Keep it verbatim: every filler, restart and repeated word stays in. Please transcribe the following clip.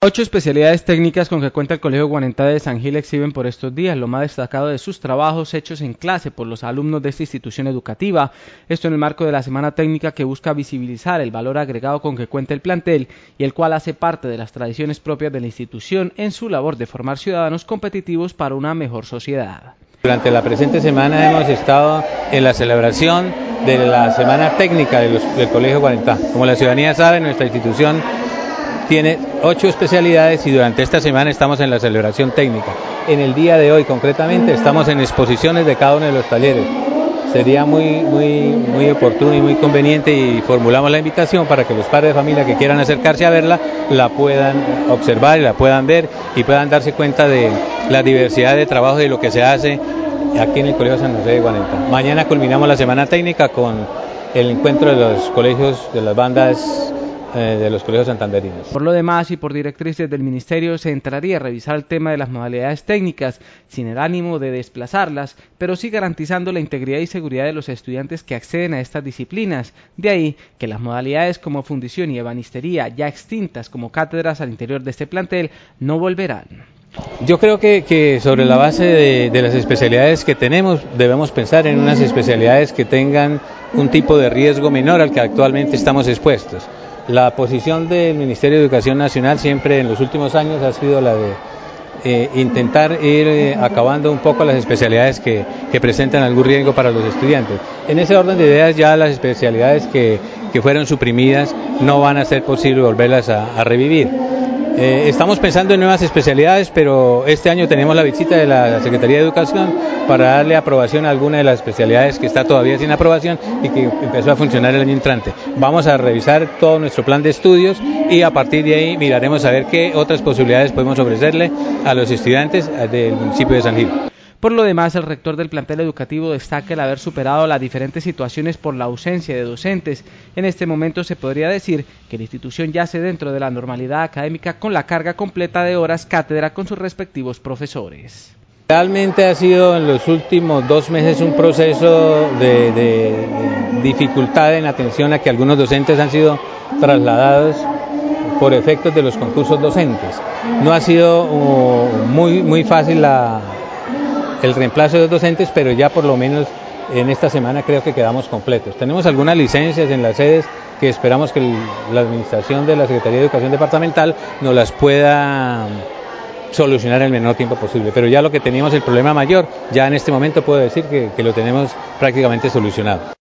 Ocho especialidades técnicas con que cuenta el Colegio Guarentá de San Gil exhiben por estos días lo más destacado de sus trabajos hechos en clase por los alumnos de esta institución educativa, esto en el marco de la Semana Técnica que busca visibilizar el valor agregado con que cuenta el plantel y el cual hace parte de las tradiciones propias de la institución en su labor de formar ciudadanos competitivos para una mejor sociedad. Durante la presente semana hemos estado en la celebración de la Semana Técnica de los, del Colegio Guarentá. Como la ciudadanía sabe, nuestra institución tiene ocho especialidades y durante esta semana estamos en la celebración técnica. En el día de hoy concretamente estamos en exposiciones de cada uno de los talleres. Sería muy, muy, muy oportuno y muy conveniente y formulamos la invitación para que los padres de familia que quieran acercarse a verla la puedan observar y la puedan ver y puedan darse cuenta de la diversidad de trabajo y de lo que se hace aquí en el Colegio San José de Guarentá. Mañana culminamos la semana técnica con el encuentro de los colegios, de las bandas de los colegios santanderinos. Por lo demás y por directrices del Ministerio se entraría a revisar el tema de las modalidades técnicas sin el ánimo de desplazarlas, pero sí garantizando la integridad y seguridad de los estudiantes que acceden a estas disciplinas. De ahí que las modalidades como fundición y ebanistería, ya extintas como cátedras al interior de este plantel, no volverán. Yo creo que, que sobre la base de, de las especialidades que tenemos debemos pensar en unas especialidades que tengan un tipo de riesgo menor al que actualmente estamos expuestos. La posición del Ministerio de Educación Nacional siempre en los últimos años ha sido la de eh, intentar ir eh, acabando un poco las especialidades que, que presentan algún riesgo para los estudiantes. En ese orden de ideas ya las especialidades que, que fueron suprimidas no van a ser posible volverlas a, a revivir. Eh, estamos pensando en nuevas especialidades, pero este año tenemos la visita de la Secretaría de Educación para darle aprobación a alguna de las especialidades que está todavía sin aprobación y que empezó a funcionar el año entrante. Vamos a revisar todo nuestro plan de estudios y a partir de ahí miraremos a ver qué otras posibilidades podemos ofrecerle a los estudiantes del municipio de San Gil. Por lo demás, el rector del plantel educativo destaca el haber superado las diferentes situaciones por la ausencia de docentes. En este momento se podría decir que la institución yace dentro de la normalidad académica con la carga completa de horas cátedra con sus respectivos profesores. Realmente ha sido en los últimos dos meses un proceso de, de, de dificultad en atención a que algunos docentes han sido trasladados por efectos de los concursos docentes. No ha sido uh, muy, muy fácil la... el reemplazo de los docentes, pero ya por lo menos en esta semana creo que quedamos completos. Tenemos algunas licencias en las sedes que esperamos que el, la administración de la Secretaría de Educación Departamental nos las pueda solucionar en el menor tiempo posible, pero ya lo que teníamos el problema mayor, ya en este momento puedo decir que, que lo tenemos prácticamente solucionado.